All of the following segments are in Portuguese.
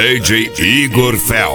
DJ Igor Fel.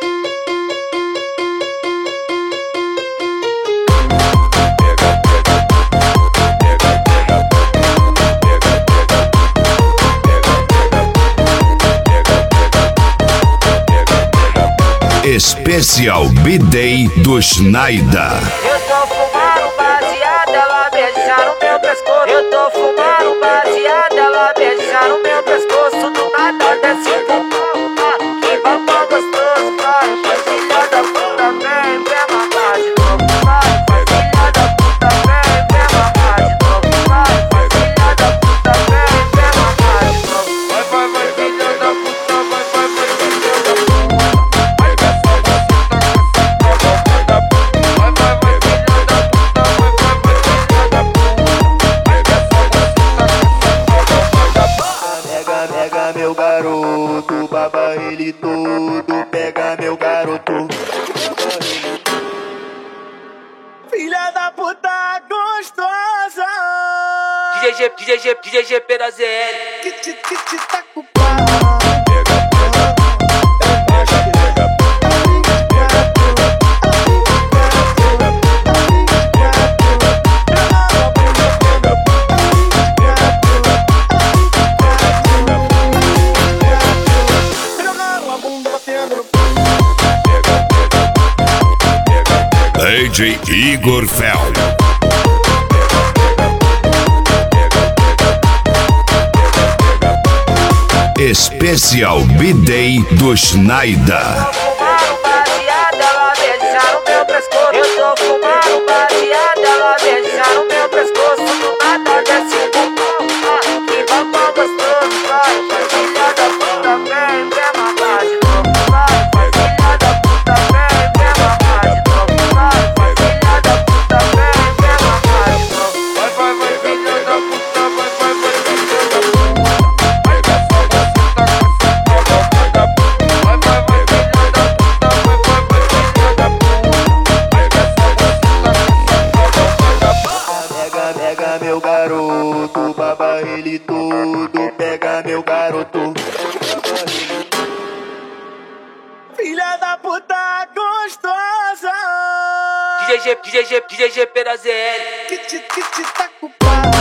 Especial B-Day do Schneider. Eu tô fumando baseada, ela beija no meu pescoço. Eu tô fumando baseada, ela beija no meu pescoço. Do nada desce o pão, que babão gostoso. Vai, filha da puta, vem mamar de novo. Vai, filha da puta, vem mamar de novo. Vai, filha da puta, vem mamar de novo. Vai, filha da puta, vai, filha da puta. Pega meu garoto, baba ele todo. Pega meu garoto, filha da puta gostosa. DJ GP da ZL. Que tá com pau. DJ Igor Fel. Especial B-Day do Schneider. Eu tô fumando baseada, ela beija no meu pescoço. Do nada desce o pão, que babão gostoso. Vai, filha da puta, vem mamar de novo. Vai, filha da puta, vem mamar de novo. Vai, filha da puta, vem mamar de novo. Vai, filha da puta, vai, filha da puta. Pega meu garoto, baba ele todo. Pega meu garoto, filha da puta gostosa. DJ GP da ZL. Que tá com pau.